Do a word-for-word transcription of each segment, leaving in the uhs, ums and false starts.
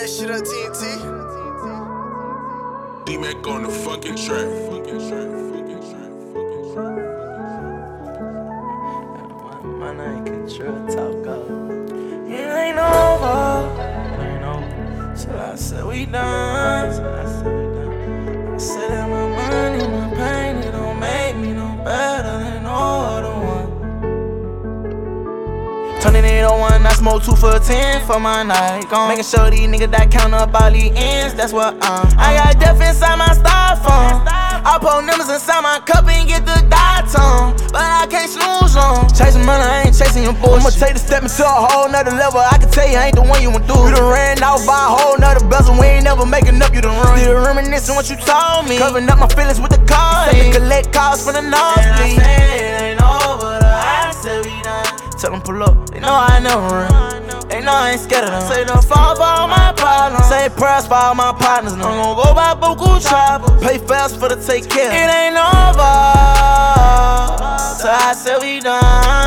that shit up, T N T. D-Mac on the fucking track. Fucking track, fucking track, fucking track. My name Control Talk up. It ain't over. It ain't over. So I said we done. So I said we done. I said that my money, my pain, it don't make me no better than no other one. Turning it on one, I smoke two for ten for my night gone. Making sure these niggas that count up all these ends, that's what I'm. I got death inside my styrofoam. I pour numbers inside my cup and get the dot on, but I can't snooze on. Chasing money, I ain't chasing your bullshit. I'ma take the step into a whole nother level. I can tell you I ain't the one you want to do. You done ran out by a whole nother bezel. We ain't never making up, you done run. Still reminiscing what you told me. Covering up my feelings with the card. Said to collect calls from the nosebleed. And I said it ain't over, the I said we done. Tell them pull up, they know I never run. They know I ain't scared of them. Say don't fall for all my problems. Say prayers for all my partners. I'm gon' go by Buku Chopper. Pay fast for the take care. It ain't over, so I said we done.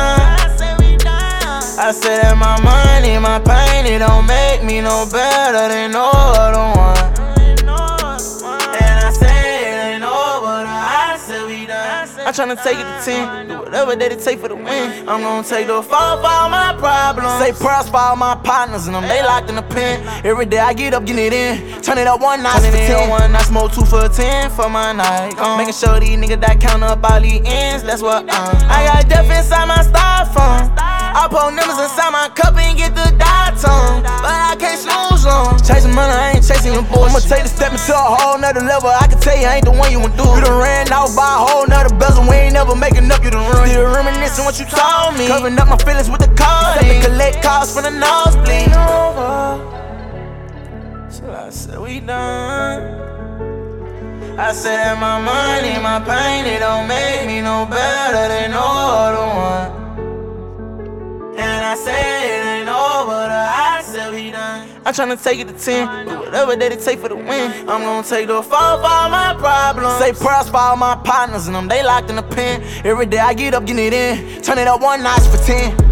I said that my money, my pain, it don't make me no better than no other one. And I said it ain't over, I said we done. I'm tryna take it to ten, do whatever that it take for the win. I'm gon' take the fall for all my problems. Say prayers for all my partners and them, they locked in the pen. Every day I get up, getting it in. Turn it up one notch for ten. One, I smoke two for ten for my night gone. Making sure these niggas that count up all these ends, that's what I'm. I got death inside my styrofoam. I pour numbers inside my cup and get the dots on, but I can't snooze on. Chasing money, I ain't chasing your bullshit. I'ma take the step into a whole nother level. I can tell you I ain't the one you want to do. You done ran out by a whole nother bezel. We ain't never making up, you done run. Still reminiscing what you told me. Covering up my feelings with the card. Said to collect calls from the nosebleed. Over, so I said we done. I said that my money, my pain, it don't make me no better than no other one. And I said it ain't over, I said we done. I'm tryna take it to ten, do whatever that it take for the win. I'm gon' take the fall for all my problems. Say prayers for all my partners and them, they locked in the pen. Every day I get up, getting it in. Turn it up one notch for ten.